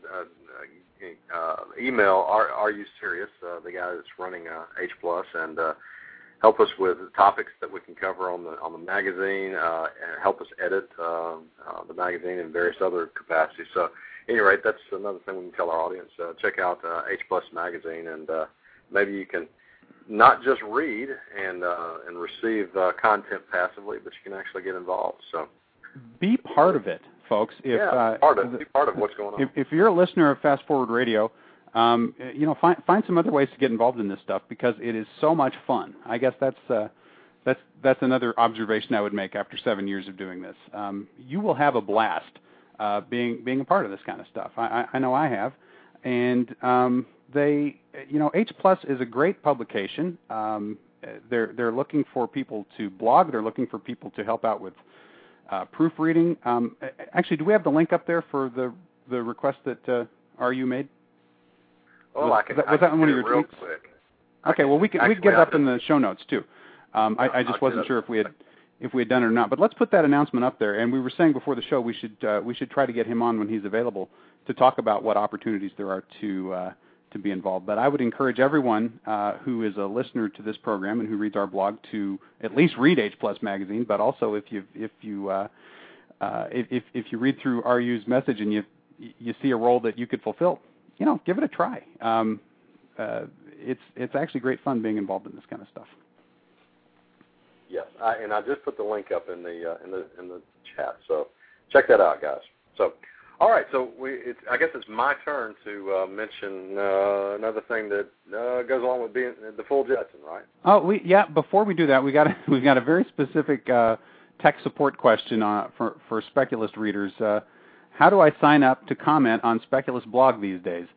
email. Are you serious? The guy that's running H Plus, and help us with topics that we can cover on the magazine, and help us edit the magazine in various other capacities. So, at any rate, that's another thing we can tell our audience. Check out H Plus magazine, and maybe you can not just read and receive content passively, but you can actually get involved. So, be part of it, folks. If, be part of what's going on. If you're a listener of Fast Forward Radio, find some other ways to get involved in this stuff, because it is so much fun. I guess that's another observation I would make after 7 years of doing this. You will have a blast being a part of this kind of stuff. I know I have, and H Plus is a great publication. They're looking for people to blog. They're looking for people to help out with proofreading. Actually, do we have the link up there for the request that RU made? Oh, was that one of your real tweets? Quick. Okay, well we can get it up in the show notes too. I just wasn't sure if we had done it or not. But let's put that announcement up there. And we were saying before the show we should try to get him on when he's available to talk about what opportunities there are to be involved. But I would encourage everyone who is a listener to this program and who reads our blog to at least read H Plus magazine. But also, if you read through RU's message and you see a role that you could fulfill, give it a try. It's actually great fun being involved in this kind of stuff. Yes, and I just put the link up in the chat. So check that out, guys. So. All right, so I guess it's my turn to mention another thing that goes along with being the full Jetson, right? Oh, before we do that, we've got a very specific tech support question for Speculist readers. How do I sign up to comment on Speculist blog these days?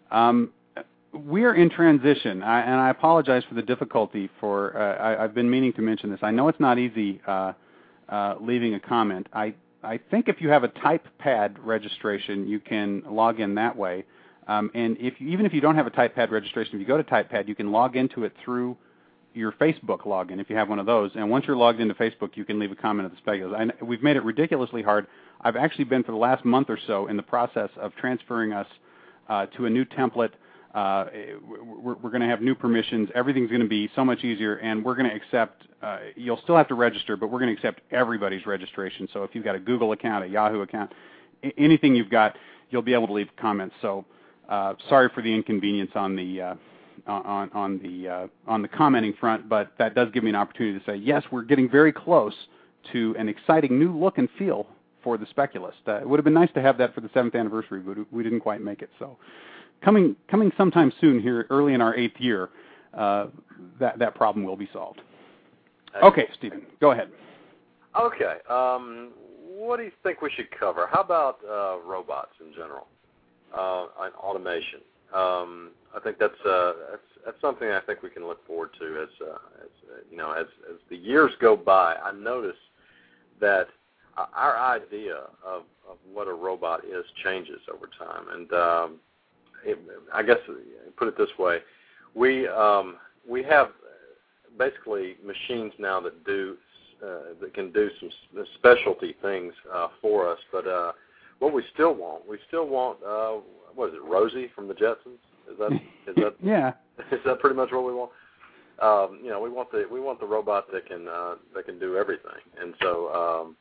We're in transition, and I apologize for the difficulty. I've been meaning to mention this. I know it's not easy leaving a comment. I think if you have a TypePad registration, you can log in that way. And even if you don't have a TypePad registration, if you go to TypePad, you can log into it through your Facebook login if you have one of those. And once you're logged into Facebook, you can leave a comment at the Speculist. We've made it ridiculously hard. I've actually been for the last month or so in the process of transferring us to a new template. We're going to have new permissions. Everything's going to be so much easier, and we're going to accept, you'll still have to register, but we're going to accept everybody's registration. So if you've got a Google account, a Yahoo account, anything you've got, you'll be able to leave comments. So sorry for the inconvenience on the commenting front, but that does give me an opportunity to say, yes, we're getting very close to an exciting new look and feel for the Speculist. It would have been nice to have that for the 7th anniversary, but we didn't quite make it. So coming sometime soon here, early in our 8th year, that problem will be solved. Okay, Stephen, go ahead. Okay. What do you think we should cover? How about robots in general and automation? I think that's something I think we can look forward to as the years go by. I notice that our idea of what a robot is changes over time, and I guess put it this way, we have basically machines now that can do some specialty things for us. But what we still want what is it, Rosie from the Jetsons? Is that yeah? Is that pretty much what we want? We want the robot that can do everything, and so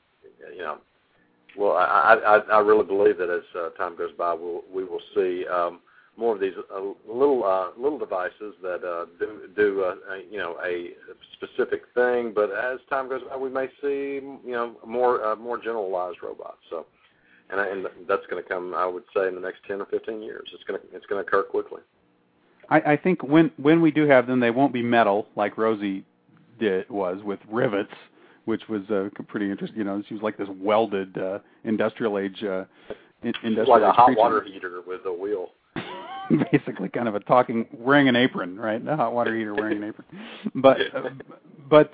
well, I really believe that as time goes by, we will see more of these little devices that do a specific thing. But as time goes by, we may see more generalized robots. So, and that's going to come, I would say, in the next 10 or 15 years. It's going to occur quickly. I think when we do have them, they won't be metal like Rosie was with rivets, which was pretty interesting. She was like this welded industrial age. It's like a hot water heater with a wheel. Basically, kind of a talking, wearing an apron, right? A hot water heater wearing an apron. But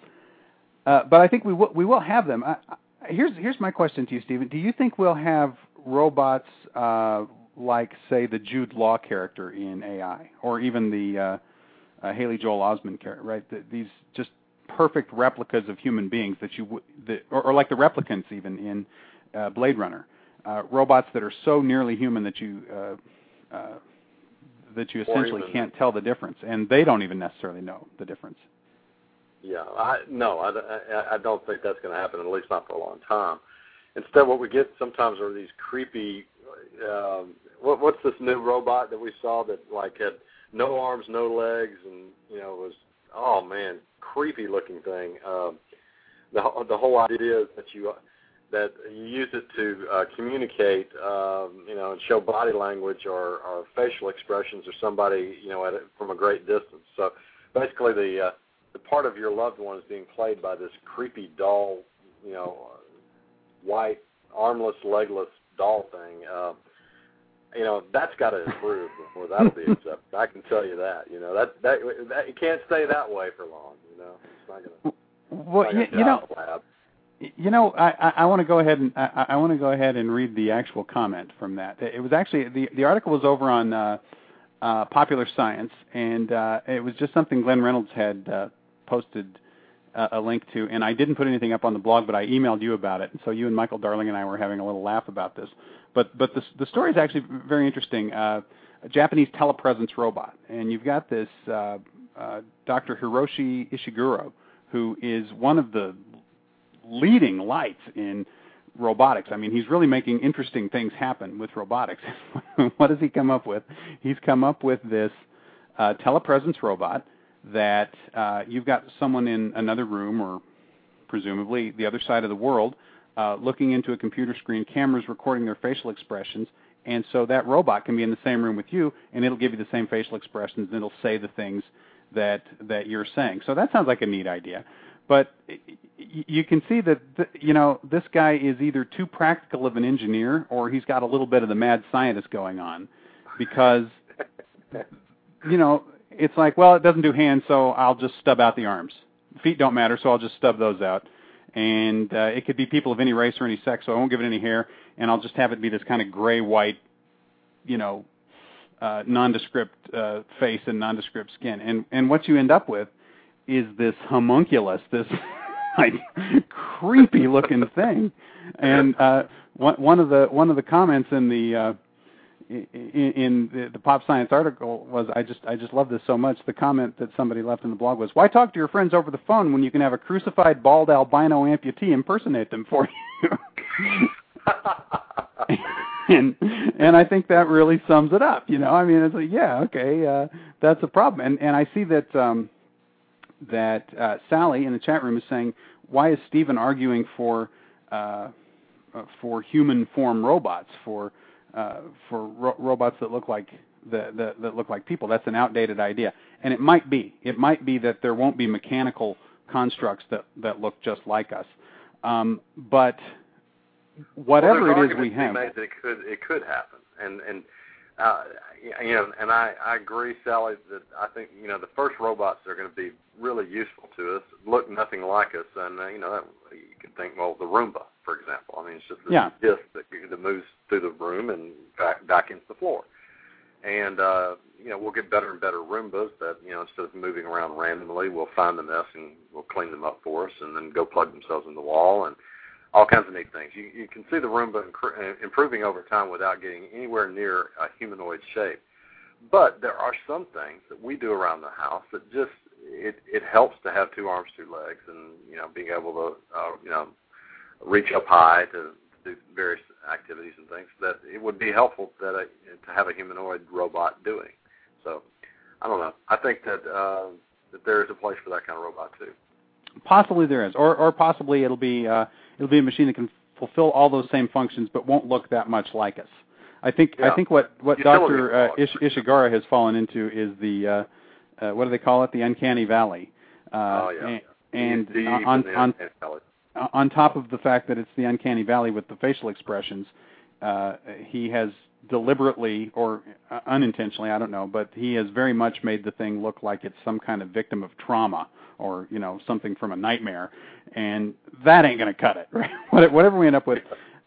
I think we will have them. Here's my question to you, Stephen. Do you think we'll have robots like, say, the Jude Law character in AI, or even the Haley Joel Osment character, right? These just perfect replicas of human beings or like the replicants even Blade Runner, robots that are so nearly human that you essentially can't tell the difference, and they don't even necessarily know the difference. Yeah, I don't think that's going to happen, at least not for a long time. Instead, what we get sometimes are these creepy. What's this new robot that we saw that like had no arms, no legs, and was creepy looking thing. The whole idea is that you use it to communicate, and show body language or facial expressions of somebody, from a great distance. So basically, the part of your loved one is being played by this creepy doll, white, armless, legless doll thing. That's got to improve before that'll be accepted. I can tell you that. That it can't stay that way for long. It's not going to. Well, I want to go ahead and I want to go ahead and read the actual comment from that. It was actually the article was over on Popular Science, and it was just something Glenn Reynolds had posted a link to, and I didn't put anything up on the blog, but I emailed you about it. And so you and Michael Darling and I were having a little laugh about this. But the story is actually very interesting. A Japanese telepresence robot, and you've got this Dr. Hiroshi Ishiguro, who is one of the leading lights in robotics. I mean, he's really making interesting things happen with robotics. What does he come up with? He's come up with this telepresence robot that you've got someone in another room, or presumably the other side of the world, looking into a computer screen, cameras recording their facial expressions, and so that robot can be in the same room with you, and it'll give you the same facial expressions, and it'll say the things that you're saying. So that sounds like a neat idea. But you can see that this guy is either too practical of an engineer, or he's got a little bit of the mad scientist going on, because it's like, well, it doesn't do hands, so I'll just stub out the arms. Feet don't matter, so I'll just stub those out. And it could be people of any race or any sex, so I won't give it any hair, and I'll just have it be this kind of gray-white, nondescript face and nondescript skin. And what you end up with is this homunculus, this like creepy-looking thing. And one of the comments in the Pop Science article was, I just love this so much. The comment that somebody left in the blog was, "Why talk to your friends over the phone when you can have a crucified bald albino amputee impersonate them for you?" and I think that really sums it up. I mean, it's like, yeah, okay, that's a problem. And I see that Sally in the chat room is saying, why is Stephen arguing for human form robots, for robots that look like that look like people? That's an outdated idea, and it might be that there won't be mechanical constructs that look just like us, but whatever it is we have, that it could happen, and I agree, Sally, that I think the first robots that are going to be really useful to us look nothing like us, and you can think, well, the Roomba, for example. I mean, it's just this disc that moves through the room and back into the floor. And, we'll get better and better Roombas that, instead of moving around randomly, we'll find the mess and we'll clean them up for us and then go plug themselves in the wall and all kinds of neat things. You can see the Roomba improving over time without getting anywhere near a humanoid shape. But there are some things that we do around the house that just, it helps to have two arms, two legs, and, being able to, reach up high to do various activities and things that it would be helpful to have a humanoid robot doing. So, I don't know. I think that there is a place for that kind of robot too. Possibly there is, or possibly it'll be a machine that can fulfill all those same functions but won't look that much like us. I think what Dr. Ishiguro has fallen into is the what do they call it? The uncanny valley. And on top of the fact that it's the uncanny valley with the facial expressions, he has deliberately or unintentionally, I don't know, but he has very much made the thing look like it's some kind of victim of trauma or, something from a nightmare, and that ain't going to cut it, right? Whatever we end up with,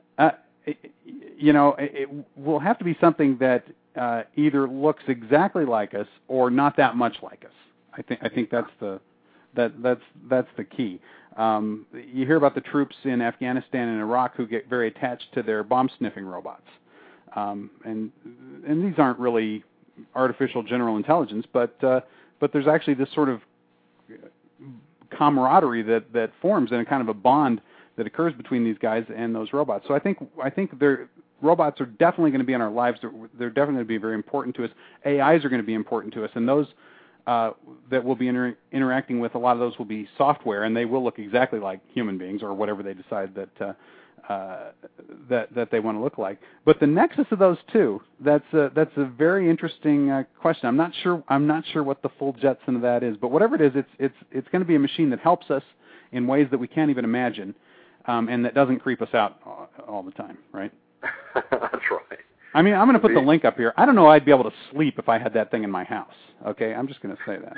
it will have to be something that either looks exactly like us or not that much like us. I think that's the That's the key. You hear about the troops in Afghanistan and Iraq who get very attached to their bomb-sniffing robots, and these aren't really artificial general intelligence, but there's actually this sort of camaraderie that forms and a kind of a bond that occurs between these guys and those robots. So I think robots are definitely going to be in our lives. They're definitely going to be very important to us. AIs are going to be important to us, and those that we'll be interacting with, a lot of those will be software, and they will look exactly like human beings or whatever they decide that they want to look like. But the nexus of those two, that's a very interesting question. I'm not sure what the full Jetson of that is, but whatever it is, it's going to be a machine that helps us in ways that we can't even imagine, and that doesn't creep us out all the time, right? That's right. I mean, I'm going to put the link up here. I don't know I'd be able to sleep if I had that thing in my house. Okay, I'm just going to say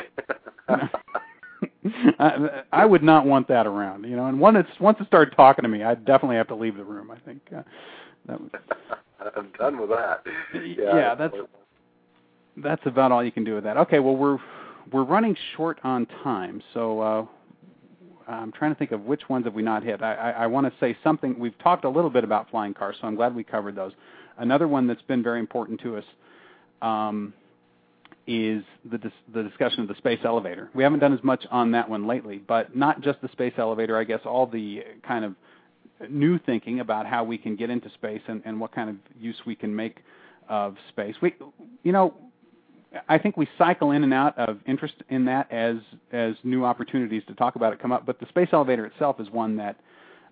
that. I would not want that around, you know. And once it started talking to me, I'd definitely have to leave the room. I think that was. I'm done with that. Yeah, that's about all you can do with that. Okay, well we're running short on time, so I'm trying to think of which ones have we not hit. I want to say something. We've talked a little bit about flying cars, so I'm glad we covered those. Another one that's been very important to us is the discussion of the space elevator. We haven't done as much on that one lately, but not just the space elevator. I guess all the kind of new thinking about how we can get into space and what kind of use we can make of space. I think we cycle in and out of interest in that as new opportunities to talk about it come up. But the space elevator itself is one that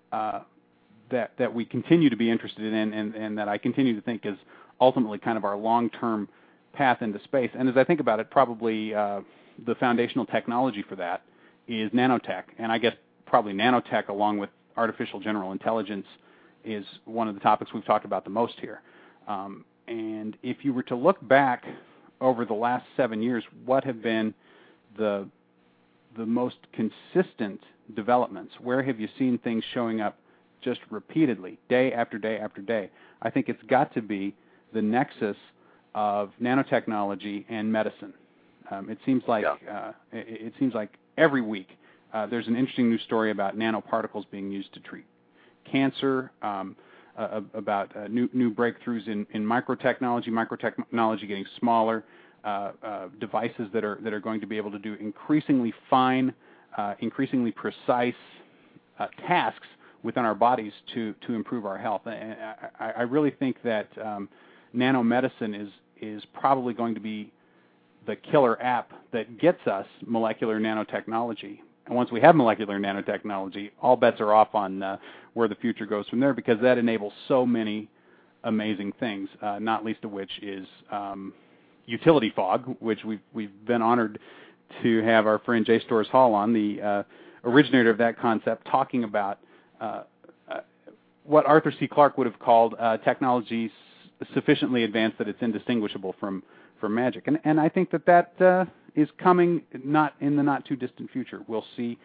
we continue to be interested in, and that I continue to think is ultimately kind of our long-term path into space. And as I think about it, probably the foundational technology for that is nanotech. And I guess probably nanotech along with artificial general intelligence is one of the topics we've talked about the most here. And if you were to look back over the last 7 years, what have been the most consistent developments? Where have you seen things showing up just repeatedly, day after day after day? I think it's got to be the nexus of nanotechnology and medicine. It seems like every week there's an interesting new story about nanoparticles being used to treat cancer, about new breakthroughs in microtechnology getting smaller, devices that are going to be able to do increasingly fine, increasingly precise tasks within our bodies to improve our health. And I really think that nanomedicine is probably going to be the killer app that gets us molecular nanotechnology. And once we have molecular nanotechnology, all bets are off on where the future goes from there, because that enables so many amazing things, not least of which is utility fog, which we've been honored to have our friend J. Storrs Hall on, the originator of that concept, talking about what Arthur C. Clarke would have called technology sufficiently advanced that it's indistinguishable from magic. And I think that is coming not in the not too distant future. We'll see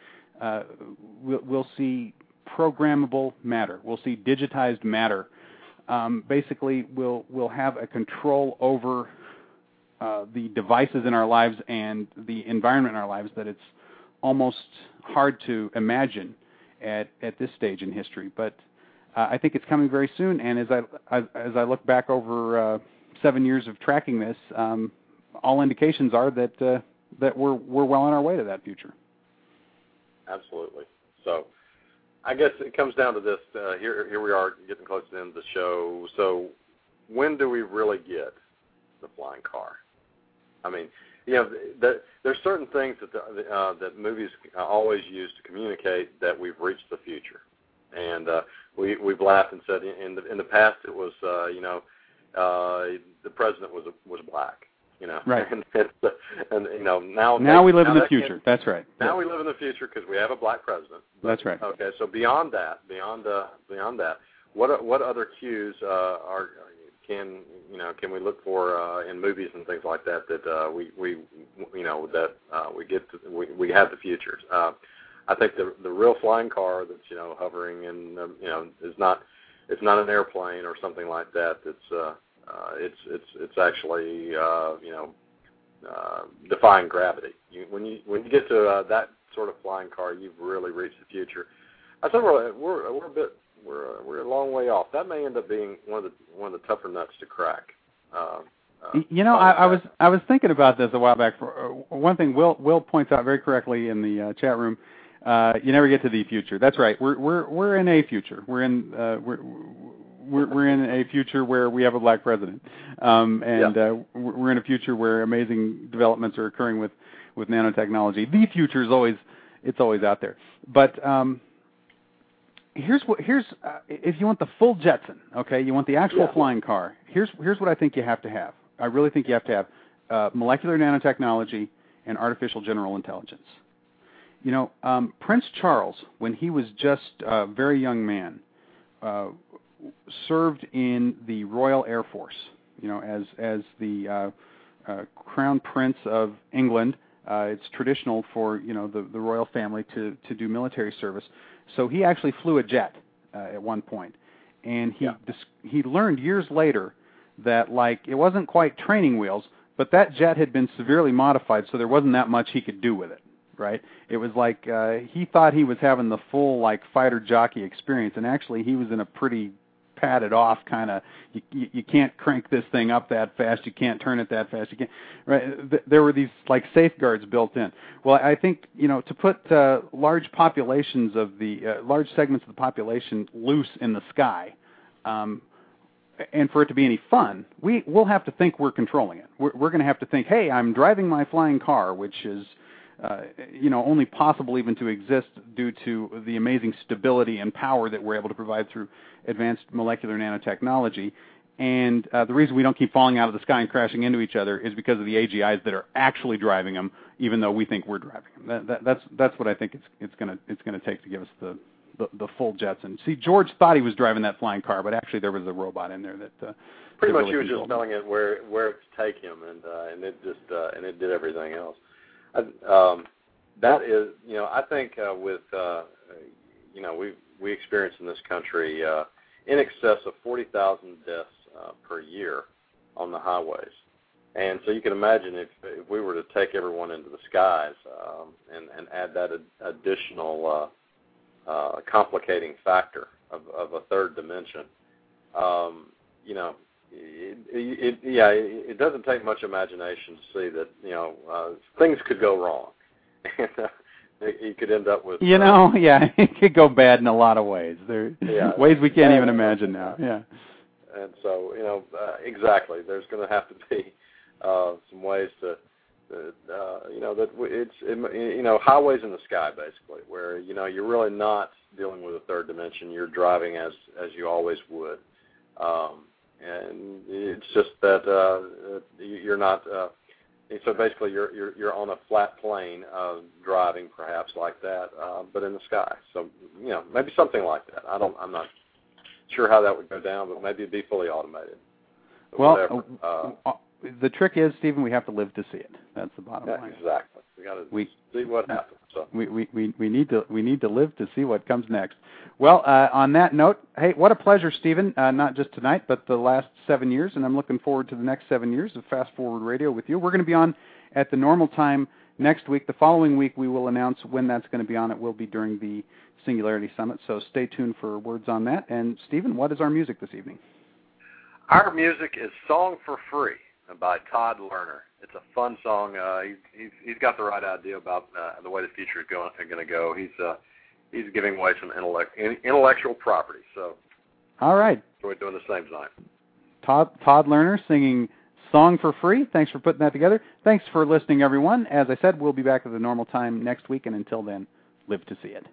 programmable matter. We'll see digitized matter. Basically, we'll have a control over the devices in our lives and the environment in our lives that it's almost hard to imagine at this stage in history. But I think it's coming very soon. And as I look back over 7 years of tracking this, all indications are that we're well on our way to that future. Absolutely. So I guess it comes down to this. Here we are getting close to the end of the show. So when do we really get the flying car? I mean, there's certain things that movies always use to communicate that we've reached the future. And we've laughed and said in the past it was, the president was black. Right. Now we live in the future. That's right. Now we live in the future because we have a black president. That's right. Okay, so beyond that, what other cues can we look for in movies and things like that we have the future? I think the real flying car that's hovering and is not an airplane or something like that. It's actually defying gravity. When you get to that sort of flying car, you've really reached the future. I said we're a long way off. That may end up being one of the tougher nuts to crack. I was thinking about this a while back. For one thing, Will points out very correctly in the chat room. You never get to the future. That's right. We're in a future. We're in a future where we have a black president, we're in a future where amazing developments are occurring with nanotechnology. The future is always out there. But here's if you want the full Jetson, okay, you want the actual flying car. Here's what I think you have to have. I really think you have to have molecular nanotechnology and artificial general intelligence. Prince Charles, when he was just a very young man, served in the Royal Air Force. As the Crown Prince of England. It's traditional for the royal family to do military service. So he actually flew a jet at one point, and he learned years later that it wasn't quite training wheels, but that jet had been severely modified, so there wasn't that much he could do with it. Right? It was like he thought he was having the full fighter jockey experience, and actually he was in a pretty padded off kind of. You can't crank this thing up that fast. You can't turn it that fast. You can't. Right? There were these safeguards built in. Well, I think to put large populations of the large segments of the population loose in the sky. And for it to be any fun, we'll have to think we're controlling it. We're going to have to think, hey, I'm driving my flying car, which is only possible even to exist due to the amazing stability and power that we're able to provide through advanced molecular nanotechnology. And the reason we don't keep falling out of the sky and crashing into each other is because of the AGIs that are actually driving them, even though we think we're driving them. That's what I think it's going to take to give us the full Jetson. See, George thought he was driving that flying car, but actually there was a robot in there that pretty much he was just telling it where to take him, and it just and it did everything else. That is, I think with we experience in this country in excess of 40,000 deaths per year on the highways, and so you can imagine if we were to take everyone into the skies and add that additional complicating factor of a third dimension, it doesn't take much imagination to see that things could go wrong, and you could end up with it could go bad in a lot of ways. There ways we can't even imagine now. Yeah, and so exactly, there's going to have to be some ways to. It's highways in the sky basically, where you're really not dealing with a third dimension. You're driving as you always would, and it's just that you're not. So basically, you're on a flat plane driving, perhaps like that, but in the sky. So maybe something like that. I'm not sure how that would go down, but maybe it'd be fully automated. Well. The trick is, Stephen, we have to live to see it. That's the bottom line. Exactly. We got to see what happens. So. We need to live to see what comes next. Well, on that note, hey, what a pleasure, Stephen. Not just tonight, but the last 7 years, and I'm looking forward to the next 7 years of Fast Forward Radio with you. We're going to be on at the normal time next week. The following week, we will announce when that's going to be on. It will be during the Singularity Summit, so stay tuned for words on that. And Stephen, what is our music this evening? Our music is Song for Free by Todd Lerner. It's a fun song. He's got the right idea about the way the future is going to go. He's giving away some intellectual property. So, all right, we're doing the same tonight. Todd Lerner singing Song for Free. Thanks for putting that together. Thanks for listening, everyone. As I said, we'll be back at the normal time next week, and until then, live to see it.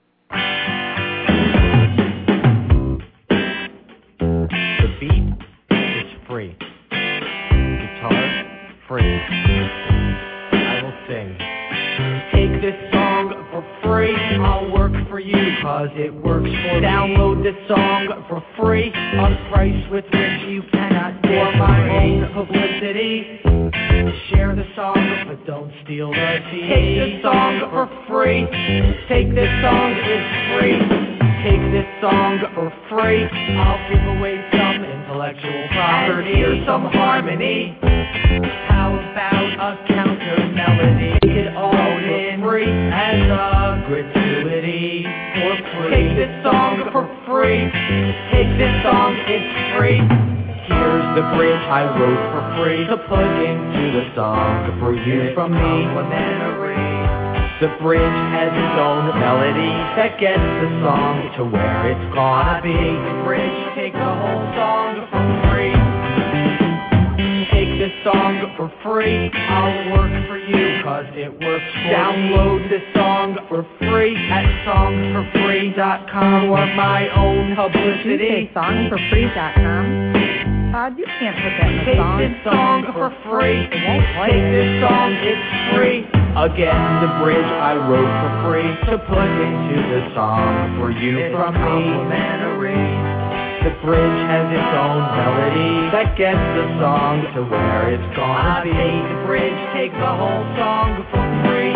The beat is free. Guitar, free. I will sing. Take this song for free. I'll work for you, cause it works for me. Download this song for free. A price with which you cannot get. For my own publicity. Share the song, but don't steal the CD. Take this song for free. Take this song, it's free. Take this song for free. I'll give away some intellectual property or some harmony. How about a counter melody. Take it all in free as a gratuity for free. Take this song for free. Take this song, it's free. Here's the bridge I wrote for free to put into the song for you from me. Complimentary. The bridge has its own melody that gets the song to where it's gonna be. The bridge, take the whole song for free. Take this song for free. I'll work for you, cause it works for me. Download this song for free at songsforfree.com or my own publicity. Songsforfree.com. Todd, you can't put that in a song. Take this song for free. It won't play. Take this song, it's free. Again, the bridge I wrote for free to put into the song for you from me. The bridge has its own melody that gets the song to where it's gonna be. The bridge, take the whole song for free.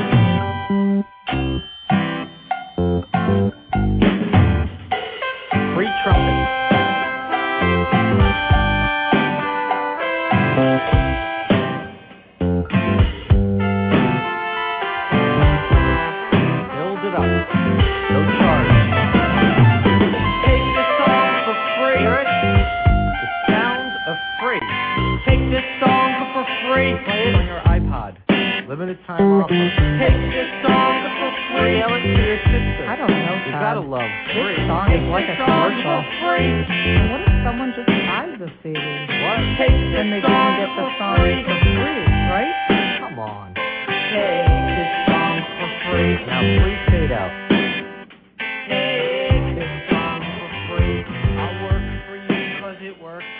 Free trumpet. Limited time offer. Take this song for free. Mail it to your sister. I don't know, You Todd. gotta love free. This song is like a commercial. Free. What if someone just buys the CD? What? Take then they can get the song for free, right? Come on. Take this song for free. Now please fade out. Take this song for free. I'll work for you cause it works